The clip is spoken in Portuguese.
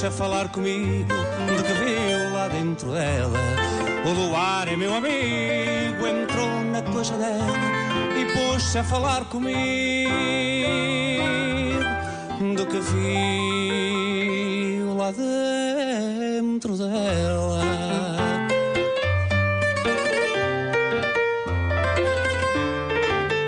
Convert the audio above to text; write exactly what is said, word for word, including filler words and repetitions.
a falar comigo do que viu lá dentro dela. O luar é meu amigo, entrou na coxa dela e pôs-se a falar comigo do que viu lá dentro dela.